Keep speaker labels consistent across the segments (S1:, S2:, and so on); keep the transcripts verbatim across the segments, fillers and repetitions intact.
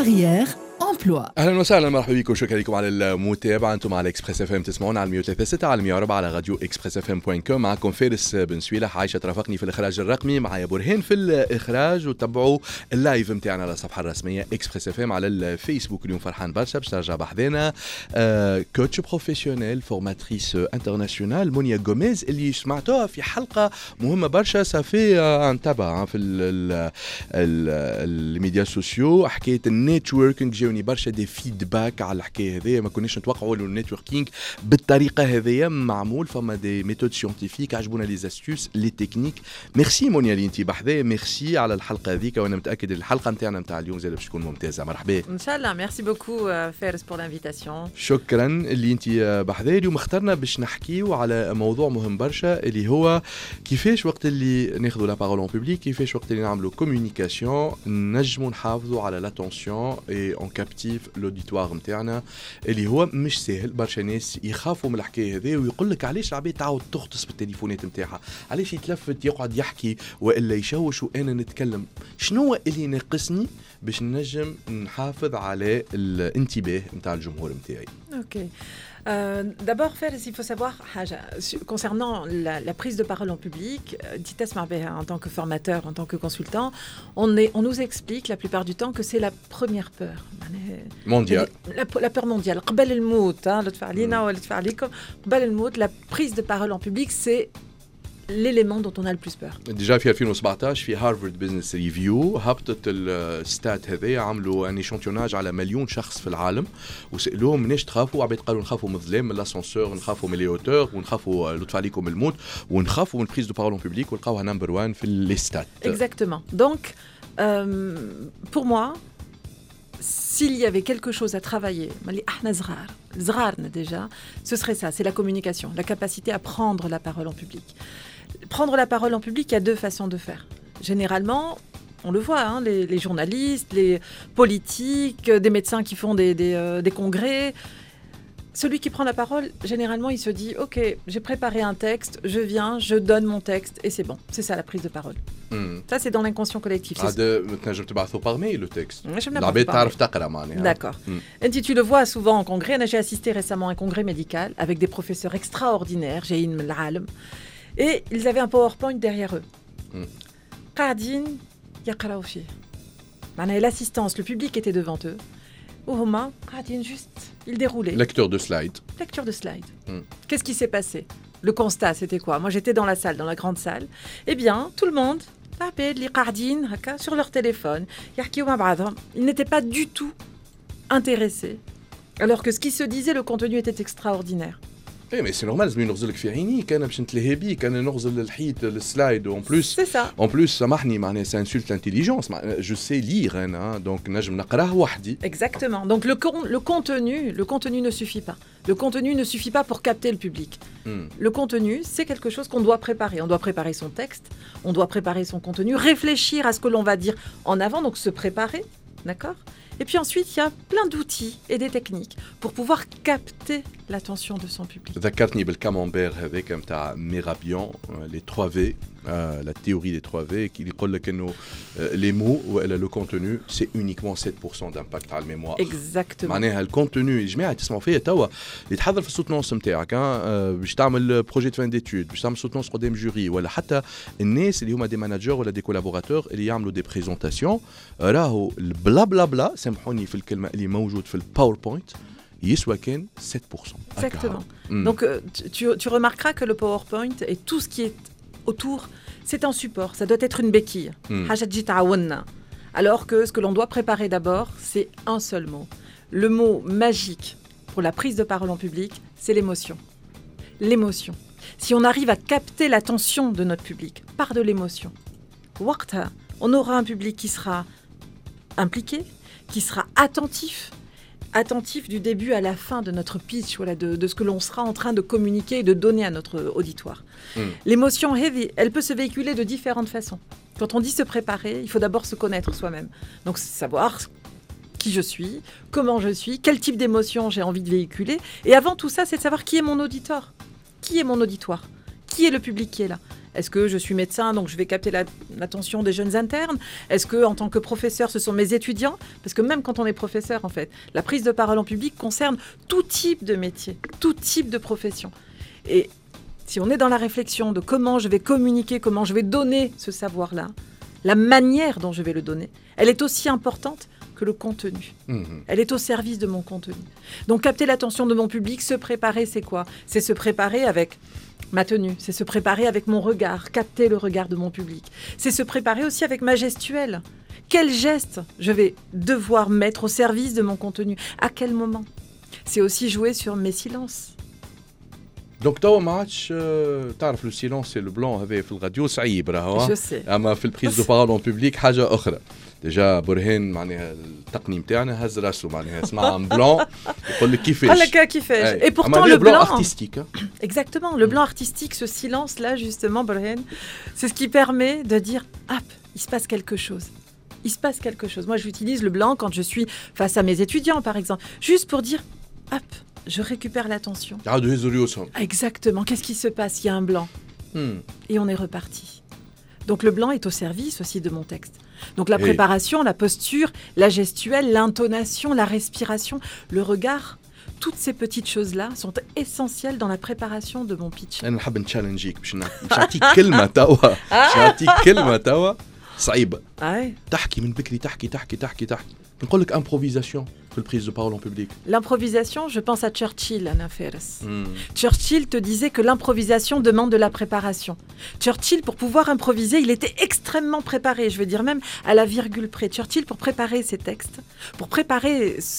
S1: كارير امبلوا.
S2: اهلا وسهلا، مرحبا بكم، شكرا لكم على المتابعه. انتم على اكسبريس اف ام تسمعونا على مية وثلاثة وستين على مية وأربعة على راديو اكسبريس اف ام بوينت كوم. معكم فارس بن سويلح، عايشه ترافقني في الاخراج الرقمي، معايا برهان في الاخراج. وتابعوا اللايف نتاعنا على الصفحه الرسميه اكسبريس اف ام على الفيسبوك. اليوم فرحان برشا باش ترجع بحذانا آه كوتش بروفيسيونيل فورماتريس انترناسيونال منيا غوميز، اللي سمعتوها في حلقه مهمه برشا صافي آه نتابع في الميديا سوسيو. حكايه النيتوركينج، جاوني برشا دي فيدباك على الحكايه هذه، ما كناش نتوقعوا انه النيتوركينج بالطريقه هذه معمول. فما دي ميثود سيونتيفيك، عجبونا لي زاستيوس لي تكنيك. ميرسي مونيا اللي انت بحذايا، ميرسي على الحلقه هذيك، وانا متاكد الحلقه نتاعنا نتاع اليوم زاد باش تكون ممتازه. مرحبا
S3: ان شاء الله. ميرسي بوكو فارس بور لانفيتاسيون.
S2: شكرا اللي انت بحذايا. اليوم اخترنا باش نحكيو على موضوع مهم برشا، اللي هو كيفاش وقت اللي ناخذوا لا بارول اون بوبليك، كيفاش وقت اللي نعملوا كومونيكاسيون نجموا نحافظوا على لاتونسيون اي اون كابتيف لوديتوار نتاعنا، اللي هو مش سهل. برشا ناس يخافوا من الحكايه هذه، ويقول لك علاش العباد تعاود تغطس بالتليفونات نتاعها، علاش يتلفت يقعد يحكي والا يشوش وانا نتكلم. شنو اللي ناقصني باش نجم نحافظ على الانتباه نتاع الجمهور نتاعي؟
S3: اوكي. Euh, d'abord, Fers, il faut savoir, concernant la, la prise de parole en public, Titas Marbeha, en tant que formateur, en tant que consultant, on, est, on nous explique la plupart du temps que c'est la première peur.
S2: Mondiale.
S3: La, la peur mondiale. La prise de parole en public, c'est l'élément dont on a le plus peur.
S2: ديجا في ألفين وسبعطاش في هارفارد بزنس ريفيو هبطت الستات هذي، عملوا ان ايشانتيوناج على مليون شخص في العالم وسالوهم مناش تخافوا. عباد قالوا نخافوا من الظلام، من الاسانسور، نخافوا من لي اوتور، ونخافوا لطف عليكم من الموت، ونخافوا من بريز دو بارول اون بوبليك، ولقاوها نمبر واحد في لي ستات.
S3: Exactement. Donc euh, pour moi, s'il y avait quelque chose à travailler, déjà, ce serait ça, c'est la communication, la capacité à prendre la parole en public. Prendre la parole en public, il y a deux façons de faire. Généralement, on le voit, hein, les, les journalistes, les politiques, des médecins qui font des, des, euh, des congrès. Celui qui prend la parole, généralement, il se dit « Ok, j'ai préparé un texte, je viens, je donne mon texte et c'est bon. » C'est ça la prise de parole. Mm. Ça, c'est dans l'inconscient collectif.
S2: Je te bats par mail le texte.
S3: D'accord. Mm. Et tu le vois souvent en congrès. J'ai assisté récemment à un congrès médical avec des professeurs extraordinaires. J'ai une l'alm. Et ils avaient un PowerPoint derrière eux. Qadin yaqraou fi. L'assistance, le public était devant eux. Ohoma, Qadin juste, il déroulait.
S2: Lecture de slide.
S3: Lecture de slide. Mm. Qu'est-ce qui s'est passé? Le constat, c'était quoi? Moi, j'étais dans la salle, dans la grande salle. Eh bien, tout le monde, sur leur téléphone, ils n'étaient pas du tout intéressés. Alors que ce qui se disait, le contenu était extraordinaire.
S2: ايه مي سي نورمال، زميل نغزلك في عيني، كان باش نتلهي بيك، انا نغزل الحيط السلايد اون بلوس
S3: سي سا
S2: اون بلوس. سامحني معناها سي انسولت لانتيليجونس، جو سي لير انا دونك نجم نقراه وحدي.
S3: Exactement. Donc le con, le contenu, le contenu ne suffit pas. Le contenu ne suffit pas pour capter le public. Mm. Le contenu, c'est quelque chose qu'on doit préparer. On doit préparer son texte, on doit préparer son contenu, réfléchir à ce que l'on va dire en avant, donc se préparer, d'accord? Et puis ensuite, il y a plein d'outils et des techniques pour pouvoir capter l'attention de son public.
S2: ذكرتني بالكامامبير هذاك نتاع ميرابيون، لي trois V, la théorie des trois V, qui يقول لك انه les mots ولا le contenu c'est uniquement sept pour cent d'impact على الميموار.
S3: Exactement.
S2: معناها الكونتوني يا جماعه تسمعوا فيا توا اللي تحضر في السوتنونس نتاعك باش تعمل بروجي دو فان ديتود، باش تعمل سوتنونس قدام جوري، ولا حتى الناس اللي هما دي ماناجر ولا دي كولابوراتور اللي يعملوا دي بريزونطاسيون، راهو البلا بلا بلا سامحوني في الكلمه اللي موجود في الباوربوينت يسوى كان sept pour cent.
S3: Exactement. Mm. Donc euh, tu, tu remarqueras que le PowerPoint et tout ce qui est autour, c'est un support, ça doit être une béquille. Mm. Alors que ce que l'on doit préparer d'abord, c'est un seul mot. Le mot magique pour la prise de parole en public, c'est l'émotion. L'émotion. Si on arrive à capter l'attention de notre public par de l'émotion, on aura un public qui sera impliqué, qui sera attentif, attentif du début à la fin de notre pitch, voilà, de, de ce que l'on sera en train de communiquer et de donner à notre auditoire. Mm. L'émotion heavy, elle peut se véhiculer de différentes façons. Quand on dit se préparer, il faut d'abord se connaître soi-même. Donc savoir qui je suis, comment je suis, quel type d'émotion j'ai envie de véhiculer. Et avant tout ça, c'est de savoir qui est mon auditoire. Qui est mon auditoire ? Qui est le public qui est là ? Est-ce que je suis médecin, donc je vais capter la, l'attention des jeunes internes ? Est-ce que, en tant que professeur, ce sont mes étudiants ? Parce que même quand on est professeur, en fait, la prise de parole en public concerne tout type de métier, tout type de profession. Et si on est dans la réflexion de comment je vais communiquer, comment je vais donner ce savoir-là, la manière dont je vais le donner, elle est aussi importante que le contenu. Mmh. Elle est au service de mon contenu. Donc, capter l'attention de mon public, se préparer, c'est quoi ? C'est se préparer avec ma tenue, c'est se préparer avec mon regard, capter le regard de mon public. C'est se préparer aussi avec ma gestuelle. Quel geste je vais devoir mettre au service de mon contenu ? À quel moment ? C'est aussi jouer sur mes silences.
S2: Donc, tu match, تعرف le silence et le blanc هذا في الراديو صعيب راهو.
S3: Je sais.
S2: أما في البريز دو بارول en public حاجة أخرى. ديجا برهان معناها التقني نتاعنا هز راسه معناها اسمع ان بلون يقول لك كيفاش.
S3: قال لك كيفاش. Et pourtant le blanc
S2: artistique.
S3: Exactement, le blanc artistique, ce silence là justement Burhan, c'est ce qui permet de dire hop, il se passe quelque chose. Il se passe quelque chose. Moi, j'utilise le blanc quand je suis face à mes étudiants par exemple, juste pour dire hop, je récupère l'attention. Exactement. Qu'est-ce qui se passe ? Il y a un blanc. Hmm. Et on est reparti. Donc le blanc est au service aussi de mon texte. Donc la préparation, la posture, la gestuelle, l'intonation, la respiration, le regard, toutes ces petites choses-là sont essentielles dans la préparation de mon pitch.
S2: أنا نحب نتشالنجيك باش نعطيك كلمة توا باش نعطيك كلمة توا صعيبة. تحكي من بكري تحكي تحكي تحكي تحكي. نقول لك improvisation في البريز de parole en public.
S3: L'improvisation, je pense à Churchill, Anna Ferris. Mm. Churchill te disait que l'improvisation demande de la préparation. Churchill, pour pouvoir improviser, il était extrêmement préparé, je veux dire même à la virgule près. Churchill, pour préparer ses textes, pour préparer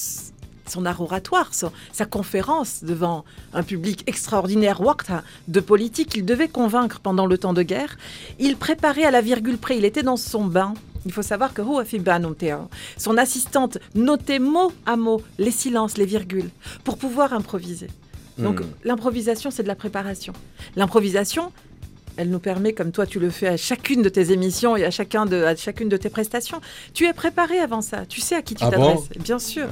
S3: son art oratoire, son, sa conférence devant un public extraordinaire, de politique, il devait convaincre pendant le temps de guerre. Il préparait à la virgule près, il était dans son bain. Il faut savoir que son assistante notait mot à mot les silences, les virgules, pour pouvoir improviser. Donc mmh. l'improvisation, c'est de la préparation. L'improvisation, elle nous permet, comme toi tu le fais à chacune de tes émissions et à, chacun de, à chacune de tes prestations, tu es préparé avant ça. Tu sais à qui tu ah t'adresses, bon bien sûr.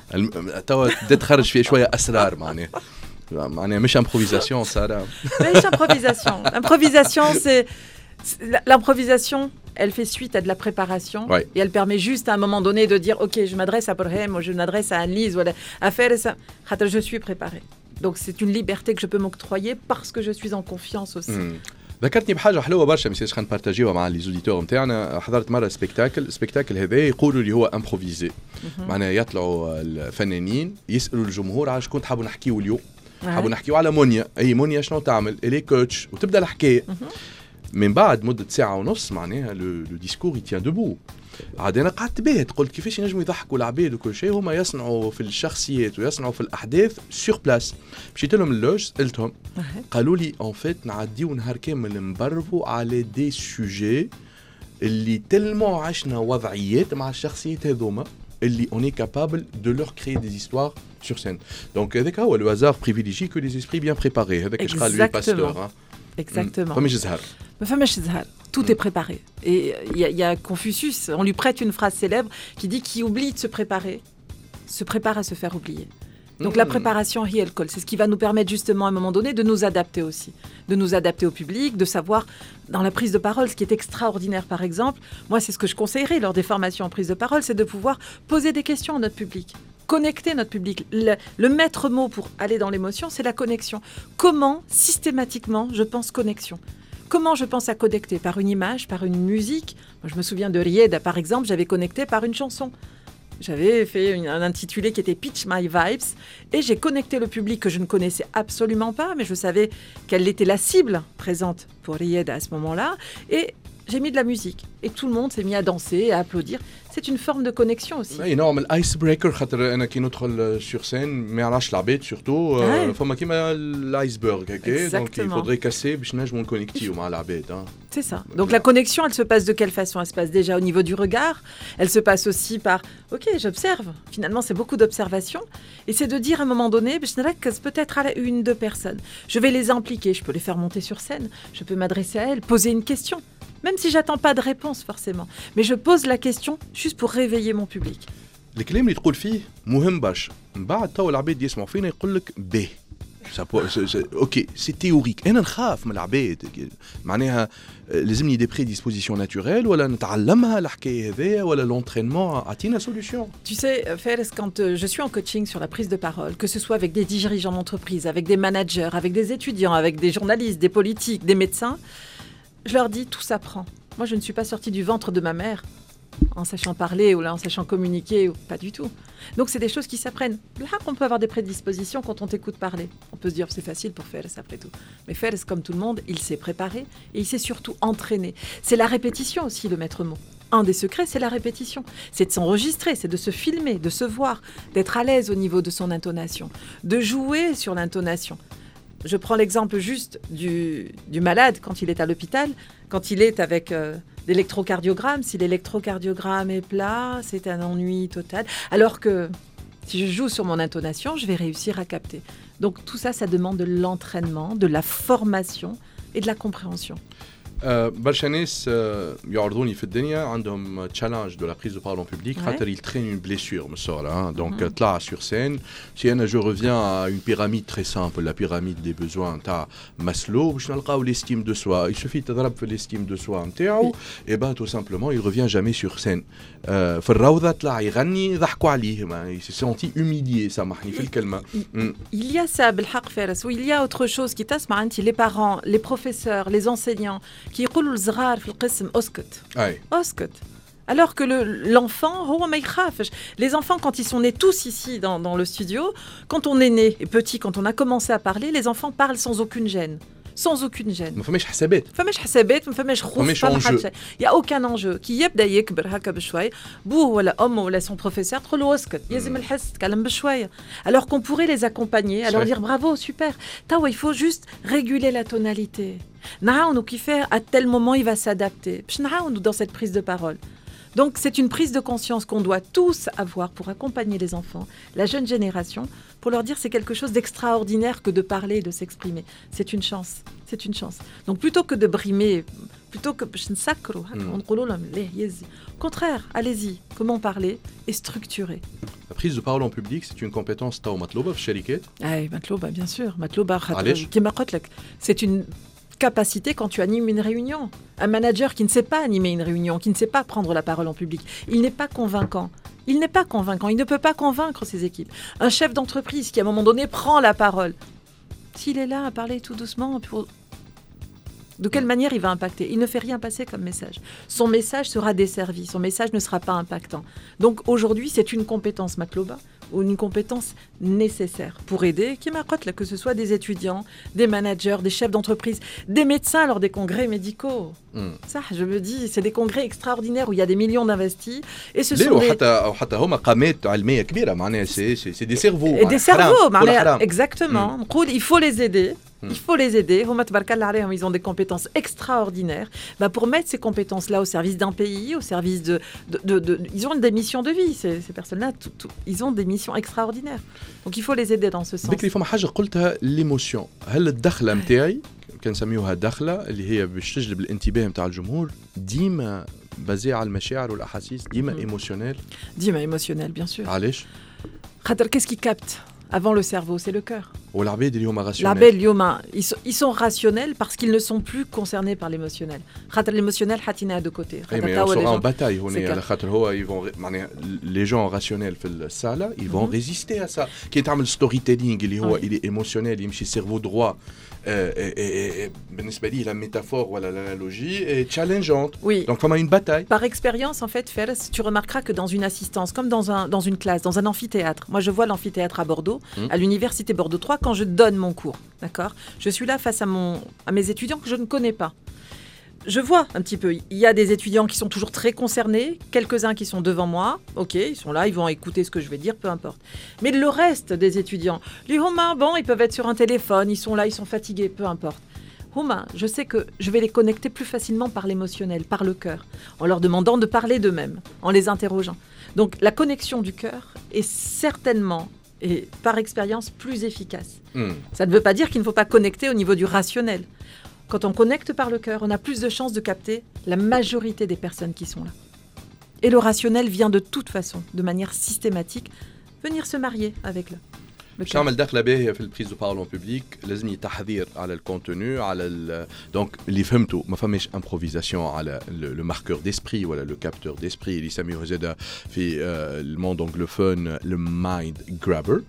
S2: Improvisation, ça.
S3: Improvisation. Improvisation, c'est... L'improvisation, elle fait suite à de la préparation ouais. et elle permet juste à un moment donné de dire ok, je m'adresse à Burhan, je m'adresse à Anne-Lise, voilà, à faire ça. Je suis préparé. Donc c'est une liberté que je peux m'octroyer parce que je suis en confiance aussi. Mm.
S2: ذكرتني بحاجه حلوه برشا ميساج خلينا نبارطاجيوها مع لي زوديتور نتاعنا. حضرت مره سبيكتاكل السبيكتاكل هذا يقولوا لي هو امبروفيزي معناها يطلعوا الفنانين يسالوا الجمهور على شكون تحبوا نحكيو اليوم. حبوا نحكيو على مونيا. اي مونيا شنو تعمل الي كوتش وتبدا الحكايه. من بعد مدة ساعة ونص معناها لو ديسكور يتيان دبو. عاد أنا قعدت باهت قلت كيفاش ينجموا يضحكوا العباد وكل شيء هما يصنعوا في الشخصيات ويصنعوا في الأحداث سور بلاس. مشيت لهم اللوج سألتهم قالوا لي أون فيت نعديو نهار كامل نبرفوا على دي سوجي اللي تلمو عشنا وضعيات مع الشخصيات هذوما اللي on est capable de leur créer des histoires sur scène. Donc هذاك هو le hasard privilégie que les esprits bien préparés. هذاك اش قال لي باستور.
S3: Exactement.
S2: Mm.
S3: Tout est préparé. Et il y, y a Confucius, on lui prête une phrase célèbre qui dit qui oublie de se préparer, se prépare à se faire oublier. Donc mm. la préparation, c'est ce qui va nous permettre justement à un moment donné de nous adapter aussi, de nous adapter au public, de savoir dans la prise de parole, ce qui est extraordinaire par exemple, moi c'est ce que je conseillerais lors des formations en prise de parole, c'est de pouvoir poser des questions à notre public. Connecter notre public. Le, le maître mot pour aller dans l'émotion, c'est la connexion. Comment, systématiquement, je pense connexion ? Comment je pense à connecter ? Par une image, par une musique ? Moi, je me souviens de Rieda, par exemple, j'avais connecté par une chanson. J'avais fait une, un intitulé qui était Pitch My Vibes et j'ai connecté le public que je ne connaissais absolument pas, mais je savais quelle était la cible présente pour Rieda à ce moment-là. Et j'ai mis de la musique et tout le monde s'est mis à danser, à applaudir. C'est une forme de connexion aussi.
S2: énorme الايس بريكر خاطر انا كي ندخل سور سين ما يعرفش العباد سورتو فما كيما الايسبرغ هكا دونك il faudrait casser باش نجموا نكونيكتيو مع العباد.
S3: C'est ça. Donc la connexion, elle se passe de quelle façon ? Elle se passe déjà au niveau du regard, elle se passe aussi par OK, j'observe. Finalement, c'est beaucoup d'observation et c'est de dire à un moment donné, peut-être à une deux personnes. Je vais les impliquer, je peux les faire monter sur scène, je peux m'adresser à elles, poser une question. Même si j'attends pas de réponse forcément, mais je pose la question juste pour réveiller mon public.
S2: الكلام اللي تقول فيه مهم برشا. من بعد تو العباد يسمعوا فينا يقول لك به اوكي سي تيوريك انا نخاف من العباد معناها لازمني دي بريديسبوزيسيون ناتوريل ولا نتعلمها الحكايه هذيا ولا لونترينمون اعطينا سوليوشن.
S3: Tu sais Fares, quand euh, je suis en coaching sur la prise de parole, que ce soit avec des dirigeants d'entreprise, avec des managers, avec des étudiants, avec des journalistes, des politiques, des médecins, je leur dis tout s'apprend. Moi je ne suis pas sortie du ventre de ma mère en sachant parler ou là en sachant communiquer, ou pas du tout. Donc c'est des choses qui s'apprennent. Là, on peut avoir des prédispositions quand on t'écoute parler. On peut se dire c'est facile pour Fares après tout. Mais Fares, comme tout le monde, il s'est préparé et il s'est surtout entraîné. C'est la répétition aussi le maître mot. Un des secrets, c'est la répétition. C'est de s'enregistrer, c'est de se filmer, de se voir, d'être à l'aise au niveau de son intonation, de jouer sur l'intonation. Je prends l'exemple juste du, du malade quand il est à l'hôpital, quand il est avec euh, l'électrocardiogramme. Si l'électrocardiogramme est plat, c'est un ennui total. Alors que si je joue sur mon intonation, je vais réussir à capter. Donc tout ça, ça demande de l'entraînement, de la formation et de la compréhension.
S2: برشا ناس يعرضوني في الدنيا عندهم تشالنج دو لا بريز دو بارول بوبليك خاطر يلترين اون بليسور من الصغر دونك طلع سور سين سي انا جو ريفيان ا اون بيراميد تري سامبل لا بيراميد دي بوزوان تاع ماسلو باش نلقاو ليستيم دو سوا يسوفي تضرب في ليستيم دو سوا نتاعو اي با تو سامبلومون يل ريفيان جامي سور سين في الروضه طلع يغني ضحكوا عليه ما سي سونتي هوميليي سامحني في الكلمه.
S3: Il y a ça بالحق فارس ويل y a autre chose qui تسمع انت les parents les professeurs les enseignants qui يقولوا للصغار في القسم اسكت اسكت alors que le, l'enfant هو ما يخافش. Les enfants quand ils sont nés tous ici dans, dans le studio, quand on est né et petit, quand on a commencé à parler, les enfants parlent sans aucune gêne. Sans aucune gêne.
S2: ما فماش حسابات.
S3: ما فماش حسابات، ما فماش خوف، ما فماش حتى شيء. Il y a aucun enjeu. كي يبدا يكبر هكا بشوي، بوه ولا أمه ولا son professeur تقول له اسكت، يلزم الحس تكلم بشوية. Alors qu'on pourrait les accompagner, alors dire bravo, super. توا il faut juste réguler la tonalité. نعاونو كيفاه à tel moment il va s'adapter. باش نعاونو dans cette prise de parole. Donc c'est une prise de conscience qu'on doit tous avoir pour accompagner les enfants, la jeune génération, pour leur dire c'est quelque chose d'extraordinaire que de parler et de s'exprimer. C'est une chance, c'est une chance. Donc plutôt que de brimer, plutôt que au contraire, allez-y, comment parler et structurer.
S2: La prise de parole en public, c'est une compétence تاو مطلوبة في الشركات.
S3: Ah, مطلوبة bien sûr, مطلوبة كما قلت لك. C'est une capacité quand tu animes une réunion. Un manager qui ne sait pas animer une réunion, qui ne sait pas prendre la parole en public, il n'est pas convaincant. Il n'est pas convaincant, il ne peut pas convaincre ses équipes. Un chef d'entreprise qui, à un moment donné, prend la parole, s'il est là à parler tout doucement, pour... de quelle manière il va impacter? Il ne fait rien passer comme message. Son message sera desservi, son message ne sera pas impactant. Donc aujourd'hui, c'est une compétence Matloba, ou une compétence nécessaire pour aider, que ce soit des étudiants, des managers, des chefs d'entreprise, des médecins lors des congrès médicaux. Mm. Ça, je me dis, c'est des congrès extraordinaires où il y a des millions d'investis. Et ce sont des...
S2: c'est des cerveaux.
S3: Et des cerveaux, exactement. Mm. Il faut les aider. Il faut les aider. Ils ont des compétences extraordinaires. Bah, pour mettre ces compétences-là au service d'un pays, au service de, de, de, de... Ils ont des missions de vie, ces, ces personnes-là. Tout, tout... Ils ont des missions extraordinaires. Donc il faut les aider dans ce sens.
S2: ذكري فما حاجة قلتها l'émotion. هل الدخلة متاعي كنسميوها دخلة اللي هي باش تجلب الانتباه متاع الجمهور ديما بازي على المشاعر والأحاسيس ديما émotionnel.
S3: ديما émotionnel, bien sûr.
S2: علاش؟
S3: خاطر qu'est-ce qui capte avant le cerveau, c'est le cœur.
S2: والعباد اليوم rationnels.
S3: العباد اليوم ils sont, ils sont rationnels parce qu'ils ne sont plus concernés par l'émotionnel. خاطر l'émotionnel حاطينها de côté.
S2: Oui, mais on sera en bataille هنا على خاطر هو ils vont معناها les gens rationnels في الصالة ils vont mm-hmm. résister à ça. كي تعمل storytelling اللي هو il est émotionnel يمشي cerveau droit. بالنسبة لي la métaphore ou l'analogie est challengeante.
S3: Oui.
S2: Donc comme une bataille.
S3: Par expérience en fait, Fares, tu remarqueras que dans une assistance, comme dans un dans une classe, dans un amphithéâtre. Moi, je vois l'amphithéâtre à Bordeaux, mmh. à l'université Bordeaux trois, quand je donne mon cours, d'accord. Je suis là face à mon à mes étudiants que je ne connais pas. Je vois un petit peu, il y a des étudiants qui sont toujours très concernés, quelques-uns qui sont devant moi, ok, ils sont là, ils vont écouter ce que je vais dire, peu importe. Mais le reste des étudiants, les Romains, bon, ils peuvent être sur un téléphone, ils sont là, ils sont fatigués, peu importe. Romains, je sais que je vais les connecter plus facilement par l'émotionnel, par le cœur, en leur demandant de parler d'eux-mêmes, en les interrogeant. Donc la connexion du cœur est certainement, et par expérience, plus efficace. Mm. Ça ne veut pas dire qu'il ne faut pas connecter au niveau du rationnel. Quand on connecte par le cœur, on a plus de chances de capter la majorité des personnes qui sont là. Et le rationnel vient de toute façon, de manière systématique, venir se marier avec le.
S2: باش نعمل دخله باهيه في البريز دو بارول اون بوبليك لازم تحضير على الكونتوني على دونك اللي فهمته ما فماش امبروفيزاسيون على لو ماركور ديسبري ولا لو كابتور ديسبري اللي يسميوه زاده في الموند انجلوفون لو مايند جرابر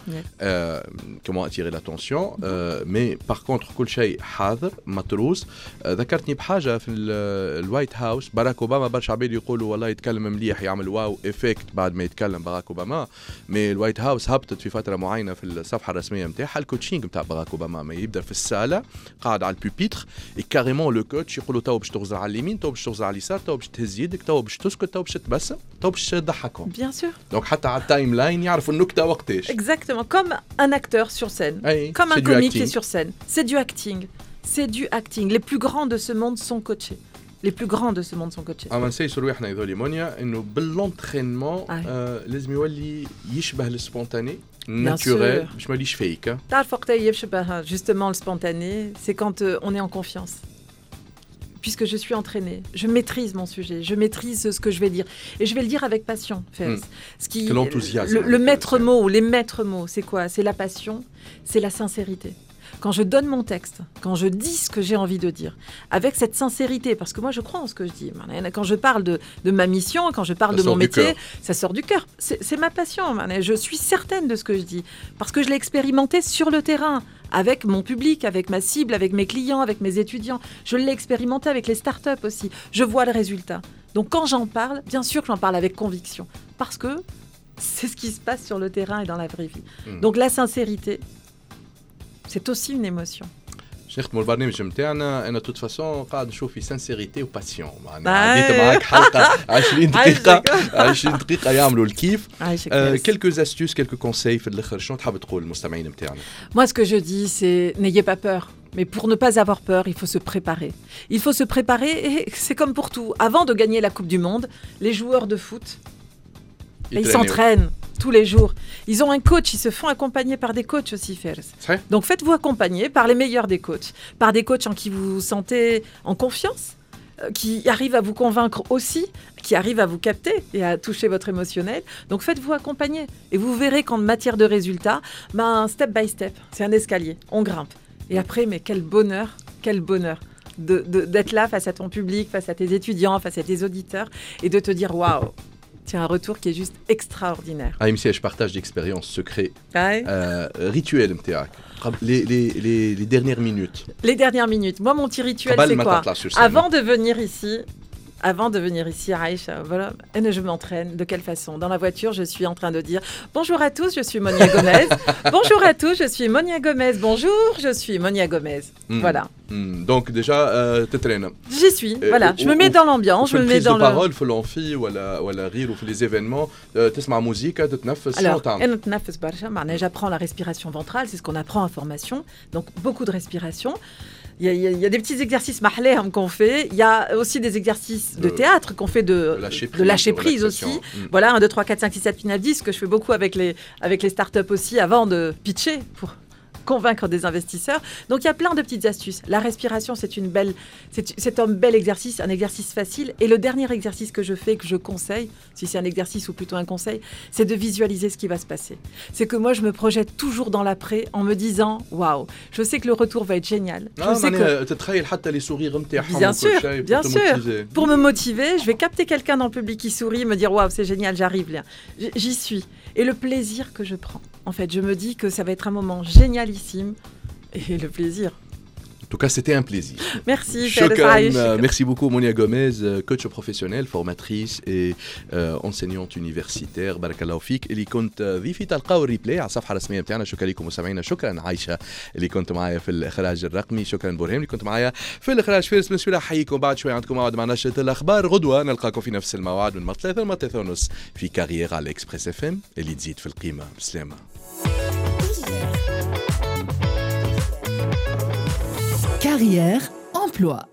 S2: كومون اتيري لاتونسيون مي باغ كونتر كل شيء حاضر متروس. ذكرتني بحاجه في الوايت هاوس باراك اوباما برشا عباد يقولوا والله يتكلم مليح يعمل واو افكت بعد ما يتكلم باراك اوباما، مي الوايت هاوس هبطت في فتره معينه في الصفحه الرسميه نتاعها الكوتشينغ نتاع باراك اوباما، ما يبدا في الساله قاعد على البيبيتر كاريمون لو كوتش يقول له تو باش تغزر على اليمين، تو باش تغزر على اليسار، تو باش تهز يدك، تو باش تسكت، تو باش تبسم، تو باش تضحكهم.
S3: بيان سور.
S2: دونك حتى على التايم لاين يعرفوا النكته وقتاش.
S3: Exactement, comme un acteur sur scène,
S2: Aye,
S3: comme un
S2: du
S3: comique
S2: acting.
S3: qui est sur scène. C'est du acting. C'est du acting. Les plus grands de ce monde sont coachés. Les plus grands de ce monde sont coachés.
S2: اما نسيسوا روحنا يذولي مونيا انه باللونترينمون آه لازم يولي يشبه السبونتاني ناتوريل باش ما يوليش فيك.
S3: تعرف وقتها يشبه justement le spontané, c'est quand euh, on est en confiance. Puisque je suis entraînée, je maîtrise mon sujet, je maîtrise ce que je vais dire. Et je vais le dire avec passion, Fers.
S2: Mm.
S3: Ce qui,
S2: que l'enthousiasme.
S3: Le, le maître mot, les maîtres mots, c'est quoi? C'est la passion, c'est la sincérité. Quand je donne mon texte, quand je dis ce que j'ai envie de dire, avec cette sincérité, parce que moi je crois en ce que je dis. Quand je parle de, de ma mission, quand je parle
S2: ça
S3: de mon métier,
S2: cœur.
S3: ça sort du cœur. C'est, c'est ma passion. Je suis certaine de ce que je dis, parce que je l'ai expérimenté sur le terrain, avec mon public, avec ma cible, avec mes clients, avec mes étudiants. Je l'ai expérimenté avec les startups aussi. Je vois le résultat. Donc quand j'en parle, bien sûr que j'en parle avec conviction, parce que c'est ce qui se passe sur le terrain et dans la vraie vie. Mm. Donc la sincérité, c'est aussi une émotion.
S2: شيخ البرنامج نتاعنا انا توت فاسون قاعد نشوف في سانسيريتي وباسيون معناها عديت معاك حلقه عشرين دقيقه عشرين دقيقه يعملوا الكيف. كيلكو استيوس كيلكو كونساي في الاخر شنو تحب تقول للمستمعين نتاعنا؟
S3: Moi ce que je dis c'est n'ayez pas peur. Mais pour ne pas avoir peur, il faut se préparer. Il faut se préparer et c'est comme pour tout. Avant de gagner la Coupe du Monde, les joueurs de foot, ils, ils s'entraînent tous les jours. Ils ont un coach, ils se font accompagner par des coachs aussi, Fers. Donc faites-vous accompagner par les meilleurs des coachs, par des coachs en qui vous vous sentez en confiance, euh, qui arrivent à vous convaincre aussi, qui arrivent à vous capter et à toucher votre émotionnel. Donc faites-vous accompagner. Et vous verrez qu'en matière de résultats, ben, step by step, c'est un escalier, on grimpe. Et après, mais quel bonheur, quel bonheur de, de, d'être là face à ton public, face à tes étudiants, face à tes auditeurs, et de te dire waouh, c'est un retour qui est juste extraordinaire.
S2: Ah, M C, je partage d'expérience secret,
S3: ouais.
S2: euh, rituel, les, les, les, les dernières minutes.
S3: Les dernières minutes. Moi, mon petit rituel, c'est quoi? Avant de venir ici, avant de venir ici à Aïcha, voilà, et je m'entraîne. De quelle façon? Dans la voiture, je suis en train de dire bonjour à tous, je suis Monia Gomez. Bonjour à tous, je suis Monia Gomez. Bonjour, je suis Monia Gomez. Mm. Voilà.
S2: Mm. Donc déjà, euh, t'entraînes.
S3: J'y suis. Euh, voilà, je me mets dans l'ambiance, je me mets dans le.
S2: parole في الأنفي ولا ولا غير ou في les événements, تسمع موسيقى تتنفس.
S3: Alors, أنا نتنفس برشا. معناها j'apprends la respiration ventrale, c'est ce qu'on apprend en formation. Donc beaucoup de respiration. Il y, a, il y a des petits exercices mahléham qu'on fait. Il y a aussi des exercices de, de théâtre qu'on fait de, de lâcher prise, de lâcher prise aussi. Mm. Voilà, un, deux, trois, quatre, cinq, six, sept, huit, neuf, dix, que je fais beaucoup avec les, avec les startups aussi avant de pitcher pour convaincre des investisseurs. Donc il y a plein de petites astuces. La respiration, c'est une belle, c'est, c'est un bel exercice, un exercice facile. Et le dernier exercice que je fais, que je conseille, si c'est un exercice ou plutôt un conseil, c'est de visualiser ce qui va se passer. C'est que moi, je me projette toujours dans l'après en me disant, waouh, je sais que le retour va être génial. Je
S2: ah,
S3: sais que... Bien sûr, bien sûr. Pour me motiver, je vais capter quelqu'un dans le public qui sourit, me dire, waouh, c'est génial, j'arrive là. J'y suis. Et le plaisir que je prends. En fait, je me dis que ça va être un moment génialissime et le plaisir.
S2: En tout cas, c'était un plaisir.
S3: Merci.
S2: Shukran, merci beaucoup, Monia Gomez, coach professionnelle, formatrice et euh, enseignante universitaire. Barakallahu fik. اللي كنت ضيفي تلقاو الريبلاي على الصفحة الرسمية بتاعنا. شكرا لكم مستمعينا. شكرا عايشة اللي كنت معايا في الإخراج الرقمي. شكرا برهام اللي كنت معايا في الإخراج. فارس بن سويلة أحييكم. بعد شوي عندكم موعد مع نشرة الأخبار. غدوة نلقاكم في نفس الموعد من ثلاثة ل ثلاثة ونص في كارير على إكسبريس اف ام اللي تزيد في القيمة. بسلامة.
S1: Carrière, emploi.